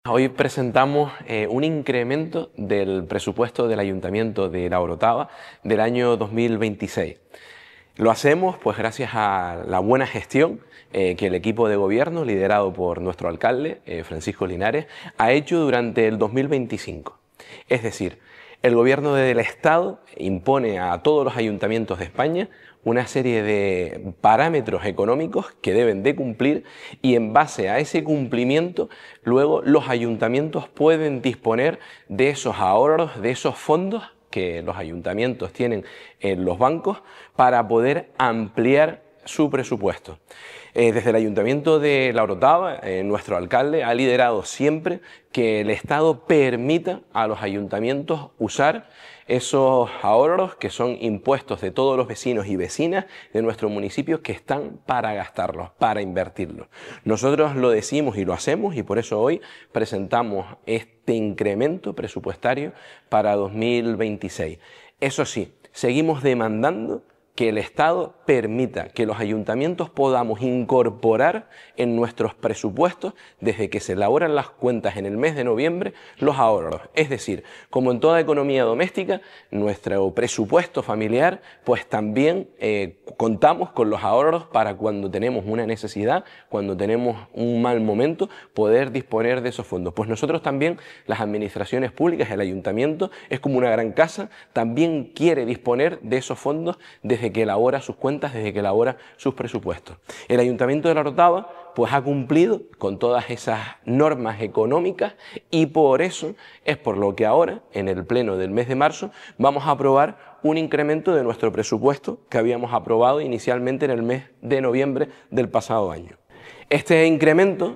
Hoy presentamos un incremento del presupuesto del Ayuntamiento de La Orotava del año 2026. Lo hacemos pues gracias a la buena gestión que el equipo de gobierno, liderado por nuestro alcalde, Francisco Linares, ha hecho durante el 2025. Es decir, el gobierno del Estado impone a todos los ayuntamientos de España una serie de parámetros económicos que deben de cumplir y en base a ese cumplimiento luego los ayuntamientos pueden disponer de esos ahorros, de esos fondos que los ayuntamientos tienen en los bancos para poder ampliar su presupuesto. Desde el Ayuntamiento de La Orotava, nuestro alcalde ha liderado siempre que el Estado permita a los ayuntamientos usar esos ahorros que son impuestos de todos los vecinos y vecinas de nuestro municipio que están para gastarlos, para invertirlos. Nosotros lo decimos y lo hacemos y por eso hoy presentamos este incremento presupuestario para 2026. Eso sí, seguimos demandando que el Estado permita que los ayuntamientos podamos incorporar en nuestros presupuestos, desde que se elaboran las cuentas en el mes de noviembre, los ahorros. Es decir, como en toda economía doméstica, nuestro presupuesto familiar, pues también contamos con los ahorros para cuando tenemos una necesidad, cuando tenemos un mal momento, poder disponer de esos fondos. Pues nosotros también, las administraciones públicas, el ayuntamiento, es como una gran casa, también quiere disponer de esos fondos desde que elabora sus cuentas, desde que elabora sus presupuestos. El Ayuntamiento de La Orotava pues ha cumplido con todas esas normas económicas y por eso es por lo que ahora, en el pleno del mes de marzo, vamos a aprobar un incremento de nuestro presupuesto que habíamos aprobado inicialmente en el mes de noviembre del pasado año. Este incremento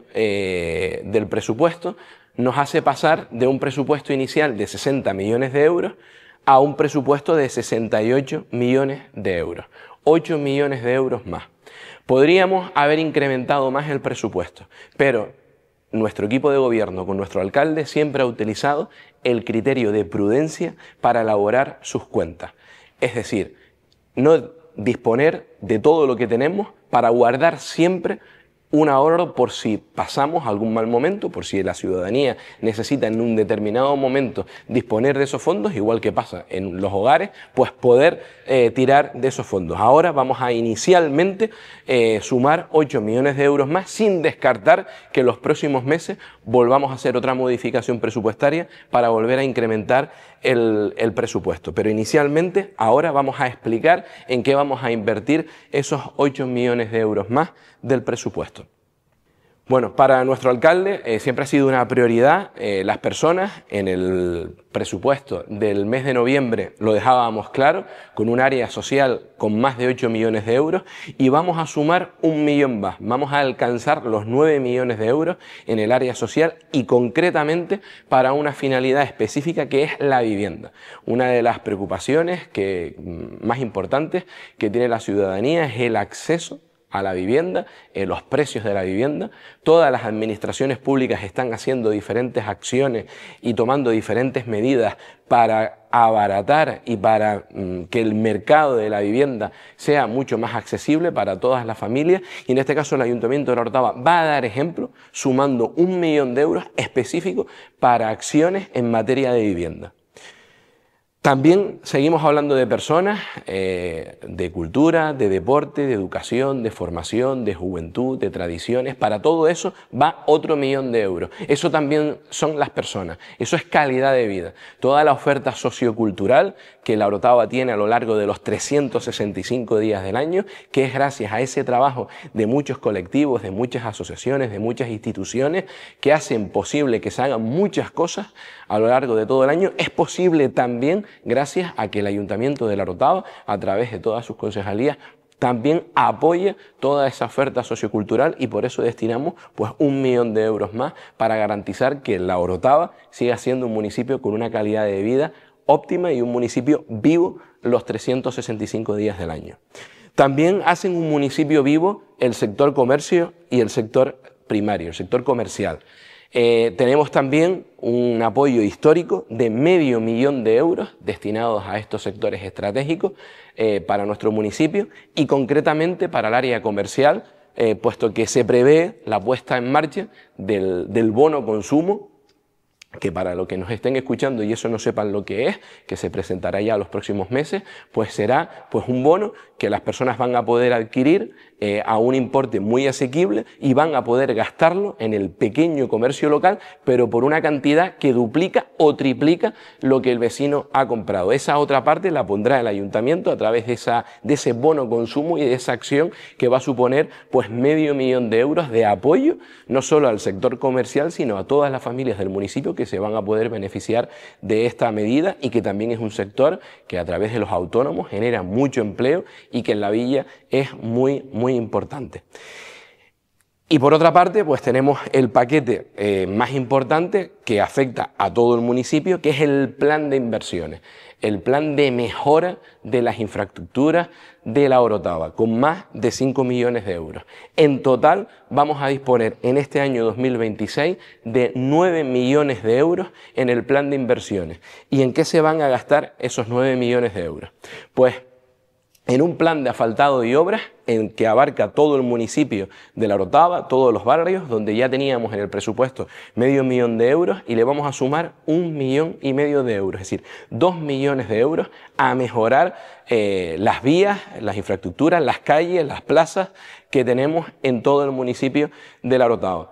del presupuesto nos hace pasar de un presupuesto inicial de 60 millones de euros a un presupuesto de 68 millones de euros, 8 millones de euros más. Podríamos haber incrementado más el presupuesto, pero nuestro equipo de gobierno con nuestro alcalde siempre ha utilizado el criterio de prudencia para elaborar sus cuentas. Es decir, no disponer de todo lo que tenemos para guardar siempre un ahorro por si pasamos algún mal momento, por si la ciudadanía necesita en un determinado momento disponer de esos fondos, igual que pasa en los hogares, pues poder tirar de esos fondos. Ahora vamos a inicialmente sumar 8 millones de euros más, sin descartar que en los próximos meses volvamos a hacer otra modificación presupuestaria para volver a incrementar el presupuesto. Pero inicialmente ahora vamos a explicar en qué vamos a invertir esos 8 millones de euros más del presupuesto. Bueno, para nuestro alcalde siempre ha sido una prioridad las personas. En el presupuesto del mes de noviembre lo dejábamos claro, con un área social con más de 8 millones de euros y vamos a sumar 1 millón más. Vamos a alcanzar los 9 millones de euros en el área social y concretamente para una finalidad específica que es la vivienda. Una de las preocupaciones más importantes que tiene la ciudadanía es el acceso a la vivienda, los precios de la vivienda. Todas las administraciones públicas están haciendo diferentes acciones y tomando diferentes medidas para abaratar y para que el mercado de la vivienda sea mucho más accesible para todas las familias y en este caso el Ayuntamiento de La Orotava va a dar ejemplo sumando 1 millón de euros específicos para acciones en materia de vivienda. También seguimos hablando de personas, de cultura, de deporte, de educación, de formación, de juventud, de tradiciones. Para todo eso va otro 1 millón de euros. Eso también son las personas, eso es calidad de vida. Toda la oferta sociocultural que La Orotava tiene a lo largo de los 365 días del año, que es gracias a ese trabajo de muchos colectivos, de muchas asociaciones, de muchas instituciones que hacen posible que se hagan muchas cosas a lo largo de todo el año, es posible también gracias a que el Ayuntamiento de La Orotava, a través de todas sus concejalías, también apoya toda esa oferta sociocultural y por eso destinamos pues 1 millón de euros más para garantizar que La Orotava siga siendo un municipio con una calidad de vida óptima y un municipio vivo los 365 días del año. También hacen un municipio vivo el sector comercio y el sector primario, el sector comercial. Tenemos también un apoyo histórico de medio millón de euros destinados a estos sectores estratégicos para nuestro municipio y concretamente para el área comercial, puesto que se prevé la puesta en marcha del bono consumo que para los que nos estén escuchando y eso no sepan lo que es, que se presentará ya los próximos meses, pues será pues un bono que las personas van a poder adquirir a un importe muy asequible y van a poder gastarlo en el pequeño comercio local, pero por una cantidad que duplica o triplica lo que el vecino ha comprado. Esa otra parte la pondrá el ayuntamiento a través de ese bono consumo y de esa acción que va a suponer pues $500.000 de euros de apoyo, no solo al sector comercial, sino a todas las familias del municipio que se van a poder beneficiar de esta medida y que también es un sector que a través de los autónomos genera mucho empleo y que en la villa es muy importante. Y por otra parte, pues tenemos el paquete más importante que afecta a todo el municipio, que es el plan de inversiones, el plan de mejora de las infraestructuras de la Orotava, con más de 5 millones de euros. En total vamos a disponer en este año 2026 de 9 millones de euros en el plan de inversiones. ¿Y en qué se van a gastar esos 9 millones de euros? Pues en un plan de asfaltado y obras en que abarca todo el municipio de la Orotava, todos los barrios, donde ya teníamos en el presupuesto $500.000 de euros y le vamos a sumar 1,5 millones de euros, es decir, 2 millones de euros a mejorar las vías, las infraestructuras, las calles, las plazas que tenemos en todo el municipio de la Orotava.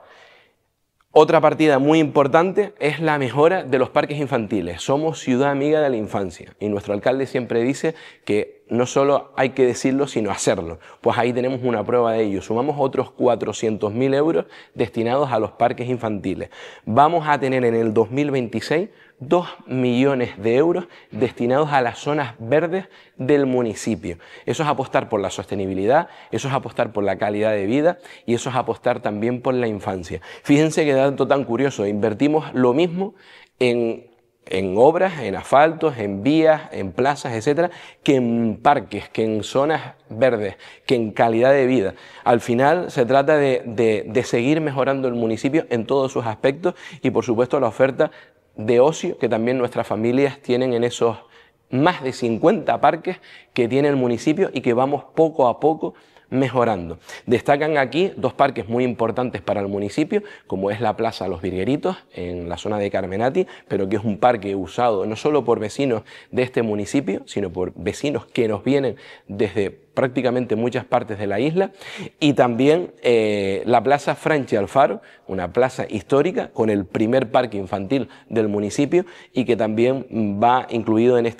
Otra partida muy importante es la mejora de los parques infantiles. Somos ciudad amiga de la infancia y nuestro alcalde siempre dice que no solo hay que decirlo, sino hacerlo. Pues ahí tenemos una prueba de ello. Sumamos otros 400.000 euros destinados a los parques infantiles. Vamos a tener en el 2026 2 millones de euros destinados a las zonas verdes del municipio. Eso es apostar por la sostenibilidad, eso es apostar por la calidad de vida y eso es apostar también por la infancia. Fíjense qué dato tan curioso, invertimos lo mismo en obras, en asfaltos, en vías, en plazas, etcétera, que en parques, que en zonas verdes, que en calidad de vida. Al final se trata de seguir mejorando el municipio en todos sus aspectos y por supuesto la oferta de ocio que también nuestras familias tienen en esos más de 50 parques que tiene el municipio y que vamos poco a poco mejorando. Destacan aquí 2 parques muy importantes para el municipio, como es la Plaza Los Virgueritos, en la zona de Carmenati, pero que es un parque usado no solo por vecinos de este municipio, sino por vecinos que nos vienen desde prácticamente muchas partes de la isla, y también la Plaza Franchi Alfaro, una plaza histórica con el primer parque infantil del municipio y que también va incluido en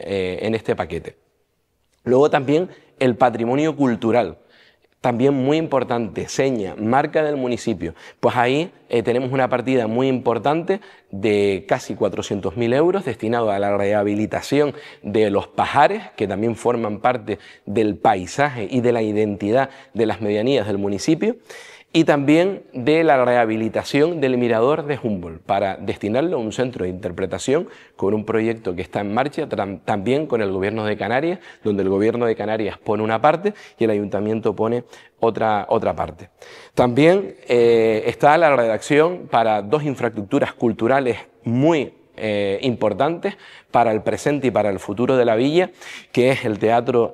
este paquete. Luego también el patrimonio cultural, también muy importante, seña, marca del municipio. Pues ahí tenemos una partida muy importante de casi 400.000 euros destinado a la rehabilitación de los pajares, que también forman parte del paisaje y de la identidad de las medianías del municipio, y también de la rehabilitación del mirador de Humboldt para destinarlo a un centro de interpretación con un proyecto que está en marcha también con el Gobierno de Canarias, donde el Gobierno de Canarias pone una parte y el Ayuntamiento pone otra parte. También está la redacción para 2 infraestructuras culturales muy importantes para el presente y para el futuro de la villa, que es el teatro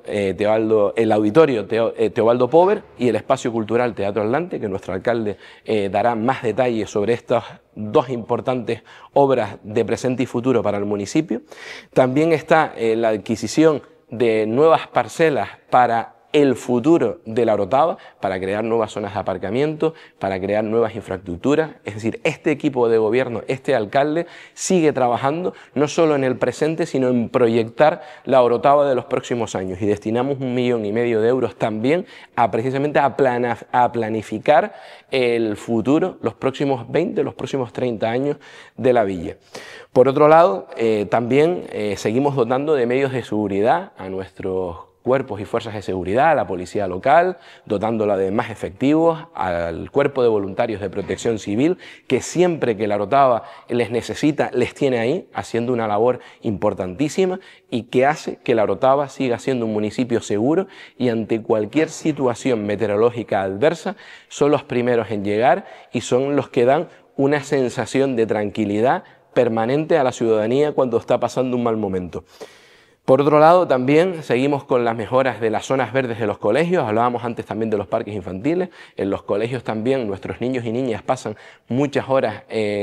el auditorio Teobaldo Pover y el espacio cultural Teatro Atlante, que nuestro alcalde dará más detalles sobre estas 2 importantes obras de presente y futuro para el municipio. También está la adquisición de nuevas parcelas para el futuro de la Orotava, para crear nuevas zonas de aparcamiento, para crear nuevas infraestructuras. Es decir, este equipo de gobierno, este alcalde, sigue trabajando no solo en el presente, sino en proyectar la Orotava de los próximos años. Y destinamos 1,5 millones de euros también precisamente a planificar el futuro, los próximos 20, los próximos 30 años de la villa. Por otro lado, también seguimos dotando de medios de seguridad a nuestros cuerpos y fuerzas de seguridad, a la policía local, dotándola de más efectivos, al cuerpo de voluntarios de protección civil, que siempre que la Orotava les necesita, les tiene ahí, haciendo una labor importantísima y que hace que la Orotava siga siendo un municipio seguro y ante cualquier situación meteorológica adversa son los primeros en llegar y son los que dan una sensación de tranquilidad permanente a la ciudadanía cuando está pasando un mal momento. Por otro lado, también seguimos con las mejoras de las zonas verdes de los colegios. Hablábamos antes también de los parques infantiles. En los colegios también nuestros niños y niñas pasan muchas horas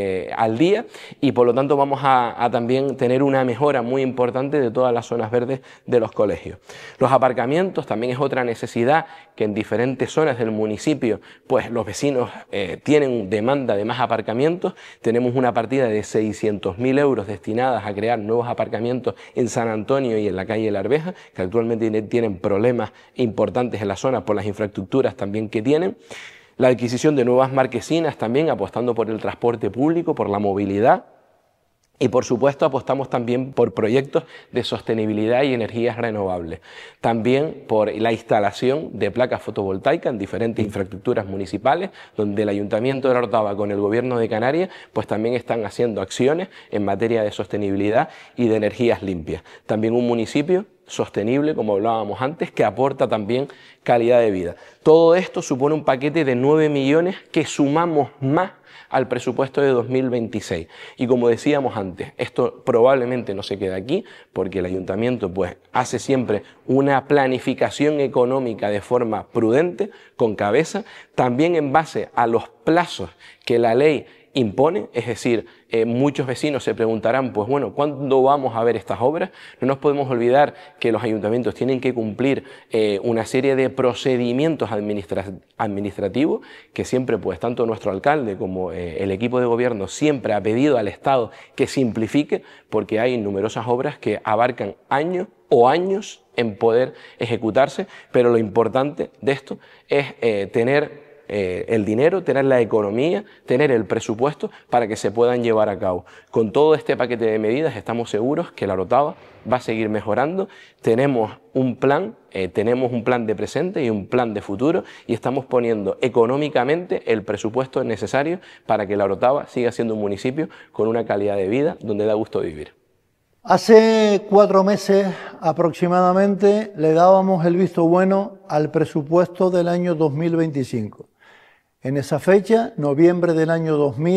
al día y por lo tanto vamos a también tener una mejora muy importante de todas las zonas verdes de los colegios. Los aparcamientos también es otra necesidad que en diferentes zonas del municipio pues los vecinos tienen demanda de más aparcamientos. Tenemos una partida de 600.000 euros destinadas a crear nuevos aparcamientos en San Antonio y en la calle La Arveja, que actualmente tienen problemas importantes en la zona por las infraestructuras también que tienen. La adquisición de nuevas marquesinas también, apostando por el transporte público, por la movilidad. Y por supuesto apostamos también por proyectos de sostenibilidad y energías renovables. También por la instalación de placas fotovoltaicas en diferentes infraestructuras municipales, donde el Ayuntamiento de La Orotava con el Gobierno de Canarias pues también están haciendo acciones en materia de sostenibilidad y de energías limpias. También un municipio sostenible, como hablábamos antes, que aporta también calidad de vida. Todo esto supone un paquete de 9 millones que sumamos más al presupuesto de 2026. Y como decíamos antes, esto probablemente no se queda aquí, porque el Ayuntamiento pues hace siempre una planificación económica de forma prudente, con cabeza, también en base a los plazos que la ley impone, es decir, muchos vecinos se preguntarán, pues bueno, ¿cuándo vamos a ver estas obras? No nos podemos olvidar que los ayuntamientos tienen que cumplir una serie de procedimientos administrativos que siempre, pues tanto nuestro alcalde como el equipo de gobierno siempre ha pedido al Estado que simplifique, porque hay numerosas obras que abarcan años o años en poder ejecutarse, pero lo importante de esto es tener el dinero, tener la economía, tener el presupuesto para que se puedan llevar a cabo. Con todo este paquete de medidas estamos seguros que La Orotava va a seguir mejorando. Tenemos un plan de presente y un plan de futuro y estamos poniendo económicamente el presupuesto necesario para que La Orotava siga siendo un municipio con una calidad de vida donde da gusto vivir. Hace 4 meses aproximadamente le dábamos el visto bueno al presupuesto del año 2025. En esa fecha, noviembre del año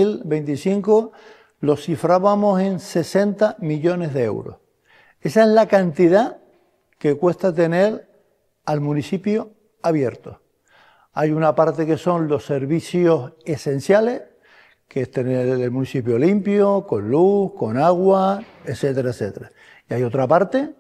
2025, lo cifrábamos en 60 millones de euros. Esa es la cantidad que cuesta tener al municipio abierto. Hay una parte que son los servicios esenciales, que es tener el municipio limpio, con luz, con agua, etcétera, etcétera. Y hay otra parte,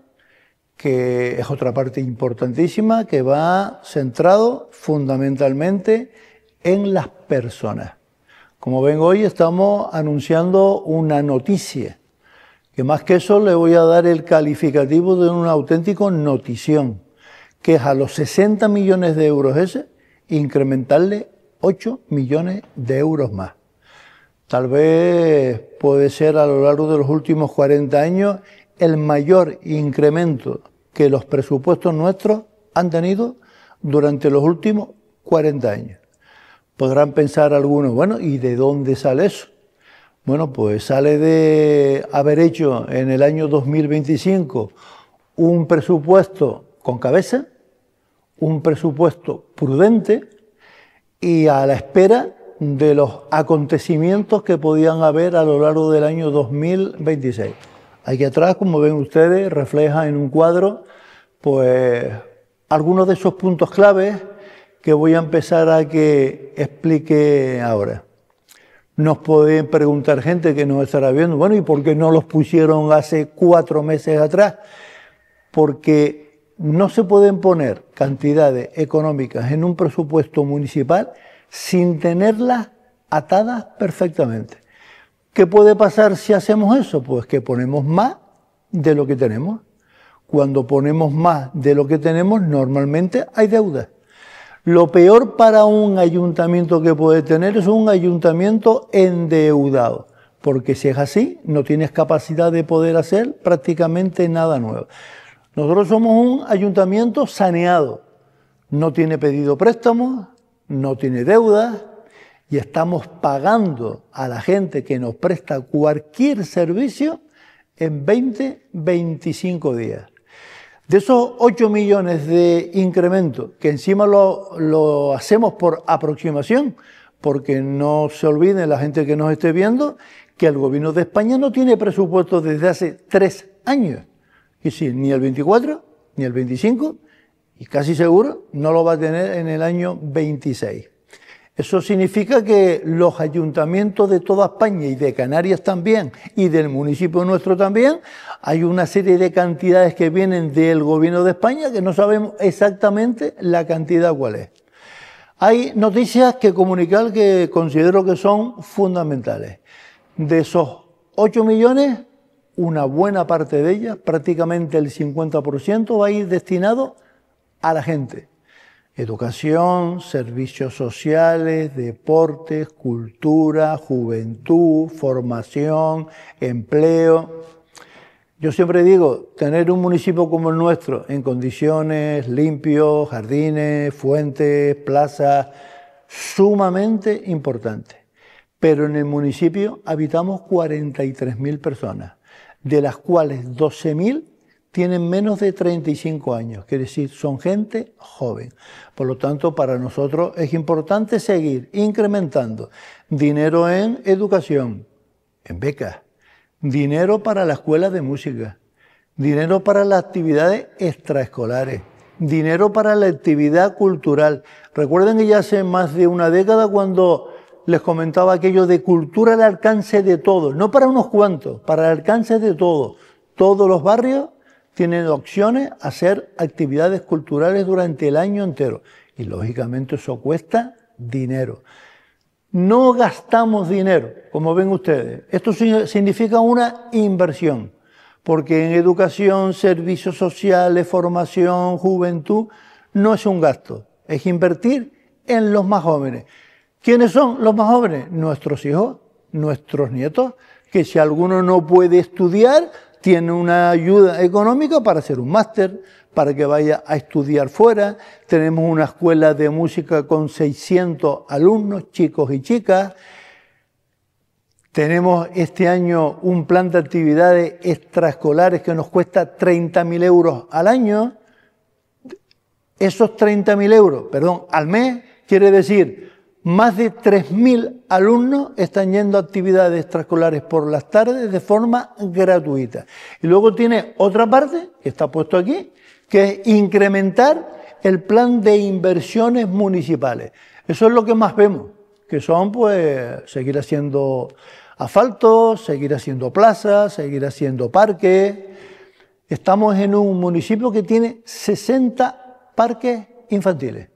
que es otra parte importantísima, que va centrado fundamentalmente en las personas. Como ven, hoy estamos anunciando una noticia, que más que eso le voy a dar el calificativo de un auténtico notición, que es a los 60 millones de euros ese, incrementarle 8 millones de euros más. Tal vez puede ser a lo largo de los últimos 40 años el mayor incremento que los presupuestos nuestros han tenido durante los últimos 40 años. Podrán pensar algunos, bueno, ¿y de dónde sale eso? Bueno, pues sale de haber hecho en el año 2025 un presupuesto con cabeza, un presupuesto prudente y a la espera de los acontecimientos que podían haber a lo largo del año 2026. Aquí atrás, como ven ustedes, refleja en un cuadro pues algunos de esos puntos claves que voy a empezar a que explique ahora. Nos pueden preguntar gente que nos estará viendo, bueno, ¿y por qué no los pusieron hace 4 meses atrás? Porque no se pueden poner cantidades económicas en un presupuesto municipal sin tenerlas atadas perfectamente. ¿Qué puede pasar si hacemos eso? Pues que ponemos más de lo que tenemos. Cuando ponemos más de lo que tenemos, normalmente hay deuda. Lo peor para un ayuntamiento que puede tener es un ayuntamiento endeudado, porque si es así, no tienes capacidad de poder hacer prácticamente nada nuevo. Nosotros somos un ayuntamiento saneado, no tiene pedido préstamos, no tiene deuda y estamos pagando a la gente que nos presta cualquier servicio en 20-25 días. De esos 8 millones de incremento, que encima lo hacemos por aproximación, porque no se olvide la gente que nos esté viendo, que el gobierno de España no tiene presupuesto desde hace 3 años. Y sí, ni el 24, ni el 25, y casi seguro no lo va a tener en el año 26. Eso significa que los ayuntamientos de toda España y de Canarias también, y del municipio nuestro también, hay una serie de cantidades que vienen del gobierno de España que no sabemos exactamente la cantidad cuál es. Hay noticias que comunicar que considero que son fundamentales. De esos 8 millones, una buena parte de ellas, prácticamente el 50%, va a ir destinado a la gente. Educación, servicios sociales, deportes, cultura, juventud, formación, empleo. Yo siempre digo, tener un municipio como el nuestro, en condiciones, limpios, jardines, fuentes, plazas, sumamente importante. Pero en el municipio habitamos 43.000 personas, de las cuales 12.000 tienen menos de 35 años, quiere decir, son gente joven. Por lo tanto, para nosotros es importante seguir incrementando dinero en educación, en becas, dinero para la escuela de música, dinero para las actividades extraescolares, dinero para la actividad cultural. Recuerden que ya hace más de una década cuando les comentaba aquello de cultura al alcance de todos, no para unos cuantos, para el alcance de todos. Todos los barrios tienen opciones a hacer actividades culturales durante el año entero. Y lógicamente eso cuesta dinero. No gastamos dinero, como ven ustedes. Esto significa una inversión, porque en educación, servicios sociales, formación, juventud, no es un gasto, es invertir en los más jóvenes. ¿Quiénes son los más jóvenes? Nuestros hijos, nuestros nietos, que si alguno no puede estudiar, tiene una ayuda económica para hacer un máster, para que vaya a estudiar fuera. Tenemos una escuela de música con 600 alumnos, chicos y chicas. Tenemos este año un plan de actividades extraescolares que nos cuesta 30.000 euros al año. Esos 30.000 euros, al mes, quiere decir más de 3.000 alumnos están yendo a actividades extraescolares por las tardes de forma gratuita. Y luego tiene otra parte, que está puesto aquí, que es incrementar el plan de inversiones municipales. Eso es lo que más vemos, que son pues seguir haciendo asfaltos, seguir haciendo plazas, seguir haciendo parques. Estamos en un municipio que tiene 60 parques infantiles.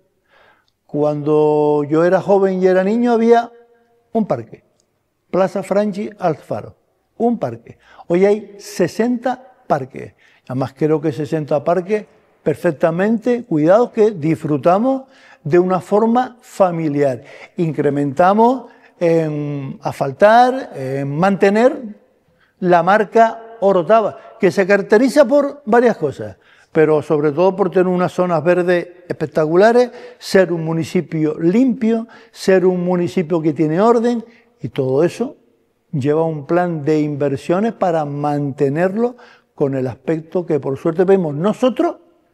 Cuando yo era joven y era niño había un parque, Plaza Franchi Alfaro, un parque. Hoy hay 60 parques, además creo que 60 parques perfectamente cuidados que disfrutamos de una forma familiar. Incrementamos en asfaltar, en mantener la marca Orotava, que se caracteriza por varias cosas, pero sobre todo por tener unas zonas verdes espectaculares, ser un municipio limpio, ser un municipio que tiene orden, y todo eso lleva un plan de inversiones para mantenerlo con el aspecto que por suerte vemos nosotros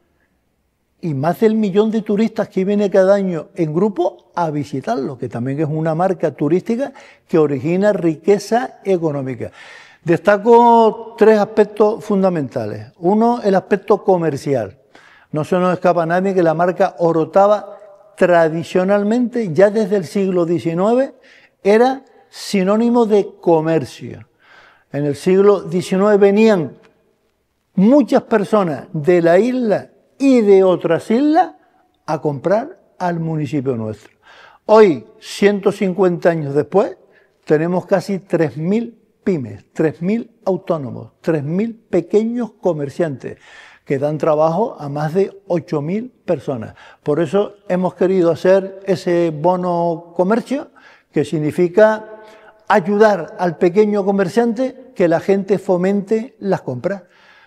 y más del 1 millón de turistas que viene cada año en grupo a visitarlo, que también es una marca turística que origina riqueza económica. Destaco 3 aspectos fundamentales. Uno, el aspecto comercial. No se nos escapa a nadie que la marca Orotava tradicionalmente, ya desde el siglo XIX, era sinónimo de comercio. En el siglo XIX venían muchas personas de la isla y de otras islas a comprar al municipio nuestro. Hoy, 150 años después, tenemos casi 3.000 pymes, 3.000 autónomos, 3.000 pequeños comerciantes que dan trabajo a más de 8.000 personas. Por eso hemos querido hacer ese bono comercio, que significa ayudar al pequeño comerciante, que la gente fomente las compras.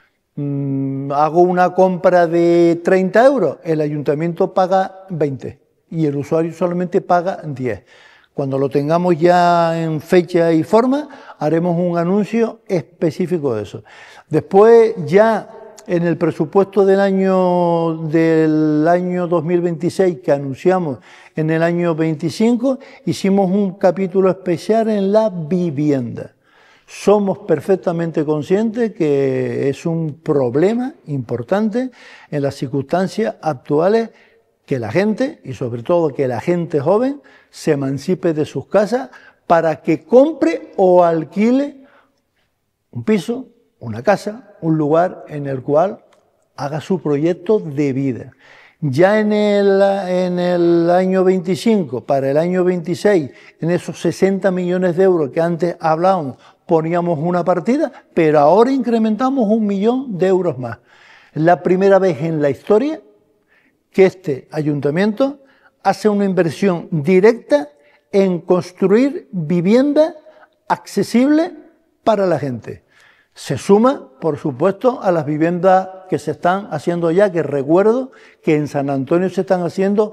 Hago una compra de 30 euros, el ayuntamiento paga 20 y el usuario solamente paga 10. Cuando lo tengamos ya en fecha y forma, haremos un anuncio específico de eso. Después, ya en el presupuesto del año 2026 que anunciamos en el año 25, hicimos un capítulo especial en la vivienda. Somos perfectamente conscientes que es un problema importante en las circunstancias actuales que la gente, y sobre todo que la gente joven, se emancipe de sus casas para que compre o alquile un piso, una casa, un lugar en el cual haga su proyecto de vida. Ya en el año 25, para el año 26, en esos 60 millones de euros que antes hablábamos, poníamos una partida, pero ahora incrementamos 1 millón de euros más. Es la primera vez en la historia que este ayuntamiento hace una inversión directa en construir vivienda accesible para la gente. Se suma, por supuesto, a las viviendas que se están haciendo ya, que recuerdo que en San Antonio se están haciendo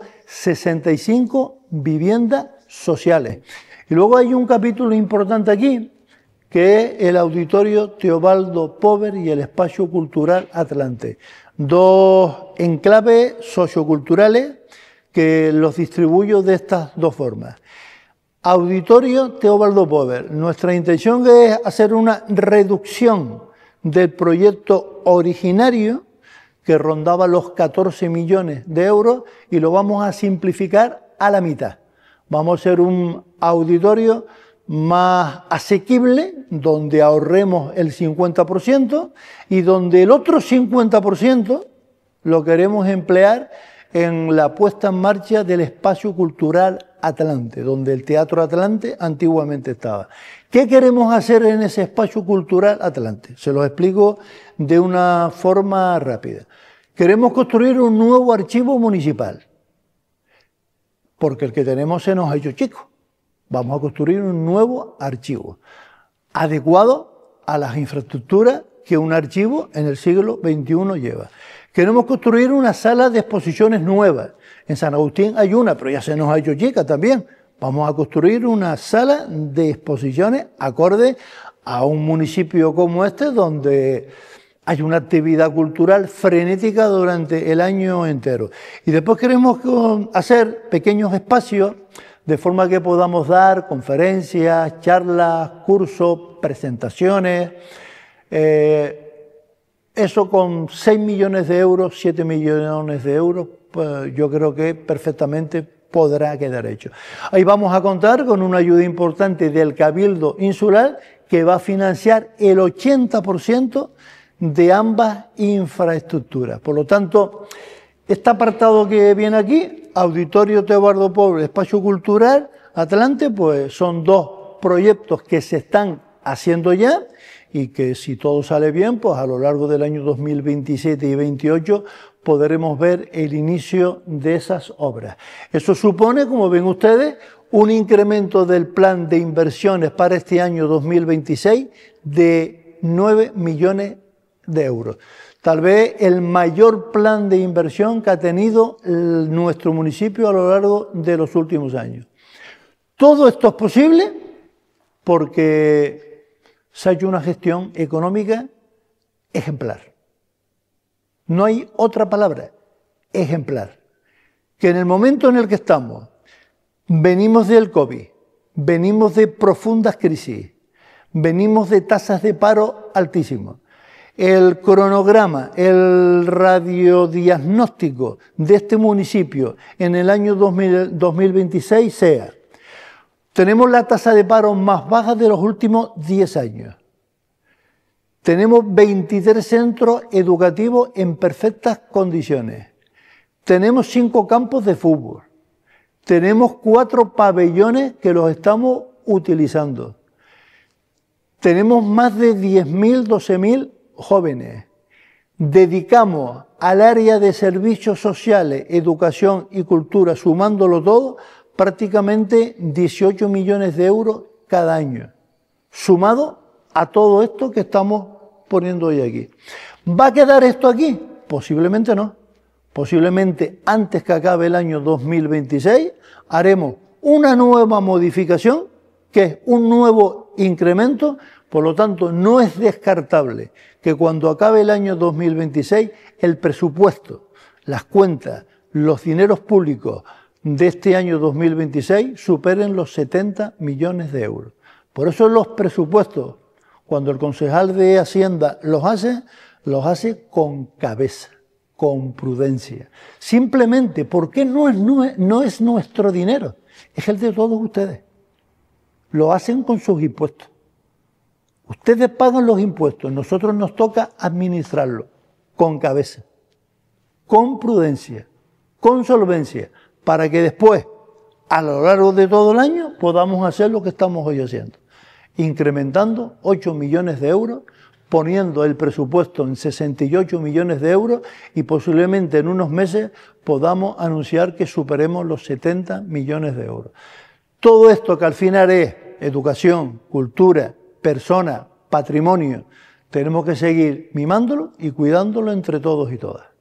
65 viviendas sociales. Y luego hay un capítulo importante aquí, que es el Auditorio Teobaldo Pover y el Espacio Cultural Atlante. Dos enclaves socioculturales que los distribuyo de estas dos formas. Auditorio Teobaldo Pover. Nuestra intención es hacer una reducción del proyecto originario que rondaba los 14 millones de euros y lo vamos a simplificar a la mitad. Vamos a hacer un auditorio más asequible, donde ahorremos el 50% y donde el otro 50% lo queremos emplear en la puesta en marcha del Espacio Cultural Atlante, donde el Teatro Atlante antiguamente estaba. ¿Qué queremos hacer en ese Espacio Cultural Atlante? Se los explico de una forma rápida. Queremos construir un nuevo archivo municipal, porque el que tenemos se nos ha hecho chico. Vamos a construir un nuevo archivo, adecuado a las infraestructuras que un archivo en el siglo XXI lleva. Queremos construir una sala de exposiciones nueva. En San Agustín hay una, pero ya se nos ha hecho chica también. Vamos a construir una sala de exposiciones acorde a un municipio como este, donde hay una actividad cultural frenética durante el año entero. Y después queremos hacer pequeños espacios de forma que podamos dar conferencias, charlas, cursos, presentaciones. Eso con 6 millones de euros, 7 millones de euros, pues yo creo que perfectamente podrá quedar hecho. Ahí vamos a contar con una ayuda importante del Cabildo Insular que va a financiar el 80% de ambas infraestructuras. Por lo tanto, este apartado que viene aquí, Auditorio Teobaldo Pover, Espacio Cultural Atlante, pues son dos proyectos que se están haciendo ya y que si todo sale bien, pues a lo largo del año 2027 y 2028 podremos ver el inicio de esas obras. Eso supone, como ven ustedes, un incremento del plan de inversiones para este año 2026 de 9 millones de euros. Tal vez el mayor plan de inversión que ha tenido nuestro municipio a lo largo de los últimos años. Todo esto es posible porque se ha hecho una gestión económica ejemplar. No hay otra palabra, ejemplar. Que en el momento en el que estamos, venimos del COVID, venimos de profundas crisis, venimos de tasas de paro altísimas. El cronograma, el radiodiagnóstico de este municipio en el año 2026 sea: tenemos la tasa de paro más baja de los últimos 10 años. Tenemos 23 centros educativos en perfectas condiciones. Tenemos 5 campos de fútbol. Tenemos 4 pabellones que los estamos utilizando. Tenemos más de 10.000, 12.000 jóvenes. Dedicamos al área de servicios sociales, educación y cultura, sumándolo todo, prácticamente 18 millones de euros cada año, sumado a todo esto que estamos poniendo hoy aquí. ¿Va a quedar esto aquí? Posiblemente no. Posiblemente antes que acabe el año 2026 haremos una nueva modificación, que es un nuevo incremento. Por lo tanto, no es descartable que cuando acabe el año 2026 el presupuesto, las cuentas, los dineros públicos de este año 2026 superen los 70 millones de euros. Por eso los presupuestos Cuando el concejal de Hacienda los hace con cabeza, con prudencia. Simplemente porque no es nuestro dinero, es el de todos ustedes. Lo hacen con sus impuestos. Ustedes pagan los impuestos, nosotros nos toca administrarlo con cabeza, con prudencia, con solvencia, para que después, a lo largo de todo el año, podamos hacer lo que estamos hoy haciendo. Incrementando 8 millones de euros, poniendo el presupuesto en 68 millones de euros y posiblemente en unos meses podamos anunciar que superemos los 70 millones de euros. Todo esto que al final es educación, cultura, personas, patrimonio, tenemos que seguir mimándolo y cuidándolo entre todos y todas.